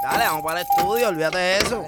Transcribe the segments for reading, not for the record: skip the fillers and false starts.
Dale, vamos para el estudio, olvídate de eso.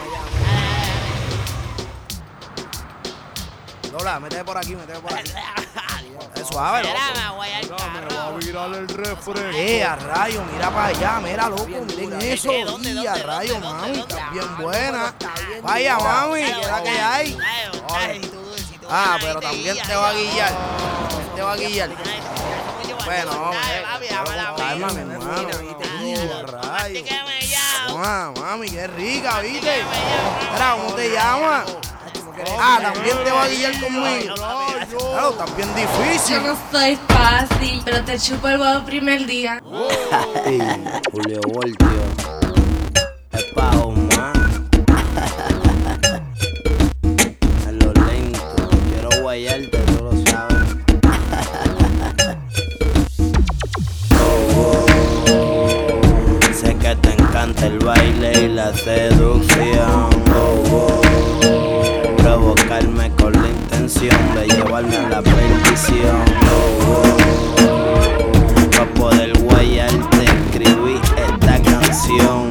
Lola, métete por aquí. Es suave, loco. Me va a virar el refresco. A rayo, mira para allá, mira, loco, miren eso. A rayo, mami, está bien buena. Vaya, mami, ¿qué es la que hay? Pero también te va a guillar. Te va a guillar. Bueno, calma, mi hermano. A rayo. Mami, qué rica, ¿viste? Mira, ¿cómo te llamas? También te va a guiar conmigo. Claro, también difícil. Yo no soy fácil, pero te chupo el huevo primer día. Julio Voltio. Es pa' Omar. En lo lento. Quiero guayarte, tú lo sabes. Sé que te encanta el baile y la seducción. Provocarme con la intención de llevarme a la perdición. Pa' poder guayarte escribí esta canción.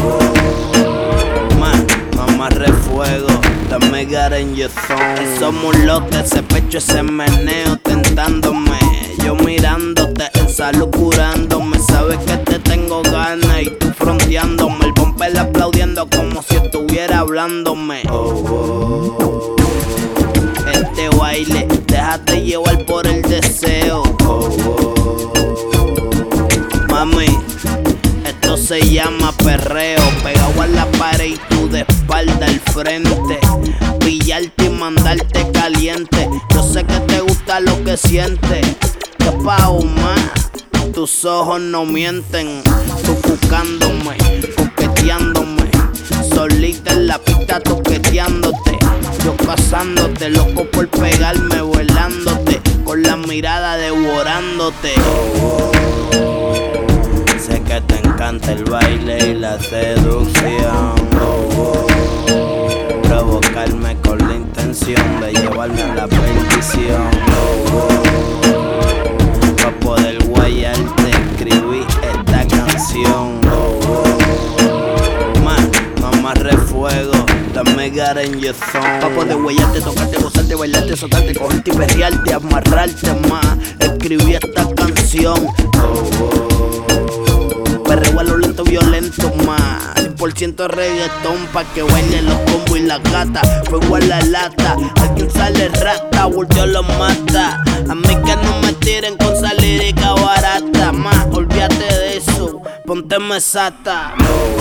Mamá refuego, dame got in your zone. Somos locos, ese pecho, ese meneo tentándome. Yo mirándote, en salud curándome. Sabes que te tengo ganas y tú fronteándome. El bumper aplaudiendo como si estuviera hablándome. Este baile, déjate llevar por el deseo. Mami, esto se llama perreo. Pegado a la pared y tú de espalda al frente. Pillarte y mandarte caliente. Yo sé que te gusta lo que sientes. Que pa' más, tus ojos no mienten. Tú buscándome, coqueteándome. Solita en la pista toqueteándote. Yo pasándote, loco por pegarme, vuelándote. Con la mirada devorándote. Sé que te encanta el baile y la seducción. Provocarme con la intención de llevarme a la perdición. Pa' poder guayarte escribí esta canción. Mamá refuego, dame got in your zone. Pa' poder guayarte, tocarte, gozarte, bailarte, soltarte, cogerte y perrearte, amarrarte más. Escribí esta canción. Perreo a lo lento, violento más. 100% reggaetón pa' que bailen los combos y la gata. Fuego a la lata, alguien sale rata, volteo los mata. A mí que no me tiren con salírica barata. Más, olvídate de eso, ponte mesata.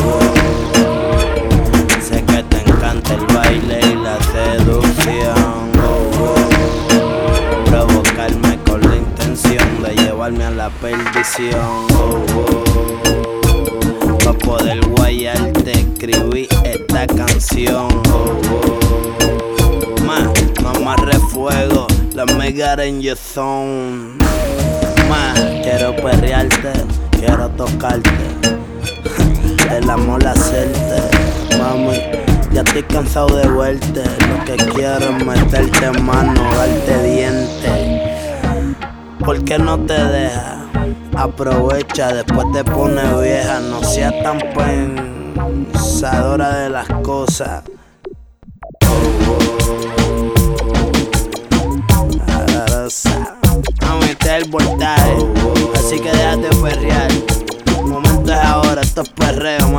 Sé que te encanta el baile y la seducción. Provocarme con la intención de llevarme a la perdición. Pa' poder guayarte escribí esta canción. Mamá refuego, dame got in your zone. Quiero perrearte, quiero tocarte. El amor hacerte, mami. Ya estoy cansado de verte. Lo que quiero es meterte mano, darte dientes. ¿Por qué no te dejas? Aprovecha, después te pone vieja. No seas tan pensadora de las cosas. Vamos a meter el voltaje, así que déjate perrear. El momento es ahora, esto es perreo,